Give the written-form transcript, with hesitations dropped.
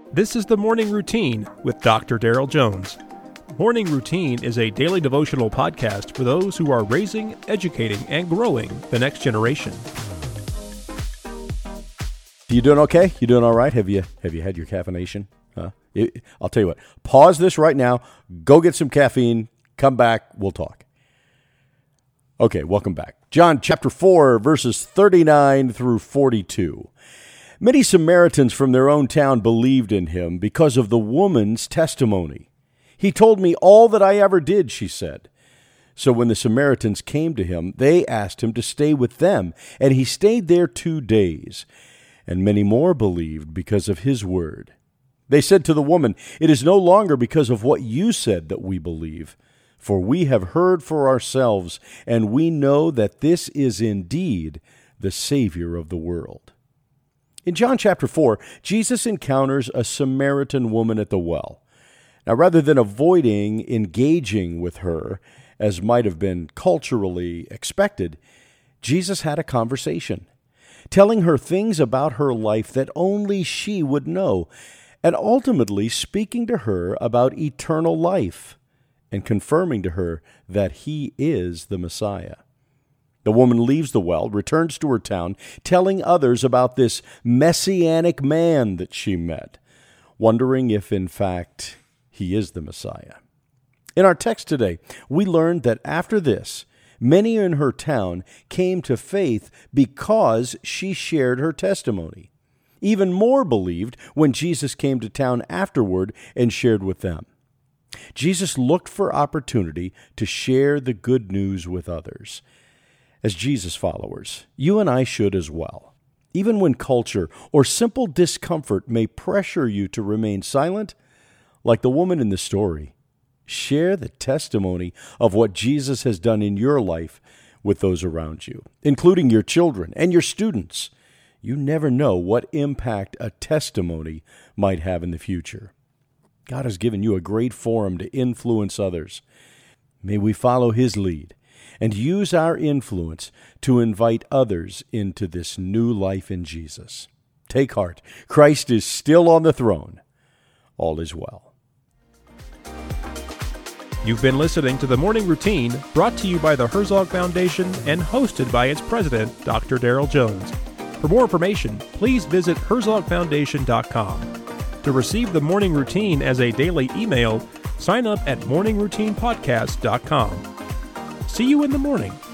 This is the Morning Routine with Dr. Daryl Jones. Morning Routine is a daily devotional podcast for those who are raising, educating, and growing the next generation. You doing okay? You doing all right? Have you had your caffeination? I'll tell you what. Pause this right now. Go get some caffeine. Come back. We'll talk. Okay, welcome back. John chapter 4, verses 39 through 42. Many Samaritans from their own town believed in him because of the woman's testimony. He told me all that I ever did, she said. So when the Samaritans came to him, they asked him to stay with them, and he stayed there 2 days. And many more believed because of his word. They said to the woman, "It is no longer because of what you said that we believe, for we have heard for ourselves, and we know that this is indeed the Savior of the world." In John chapter 4, Jesus encounters a Samaritan woman at the well. Now, rather than avoiding engaging with her, as might have been culturally expected, Jesus had a conversation, telling her things about her life that only she would know, and ultimately speaking to her about eternal life and confirming to her that he is the Messiah. The woman leaves the well, returns to her town, telling others about this messianic man that she met, wondering if, in fact, he is the Messiah. In our text today, we learned that after this, many in her town came to faith because she shared her testimony. Even more believed when Jesus came to town afterward and shared with them. Jesus looked for opportunity to share the good news with others. As Jesus followers, you and I should as well. Even when culture or simple discomfort may pressure you to remain silent, like the woman in the story, share the testimony of what Jesus has done in your life with those around you, including your children and your students. You never know what impact a testimony might have in the future. God has given you a great forum to influence others. May we follow his lead and use our influence to invite others into this new life in Jesus. Take heart. Christ is still on the throne. All is well. You've been listening to the Morning Routine, brought to you by the Herzog Foundation and hosted by its president, Dr. Daryl Jones. For more information, please visit herzogfoundation.com. To receive the Morning Routine as a daily email, sign up at morningroutinepodcast.com. See you in the morning.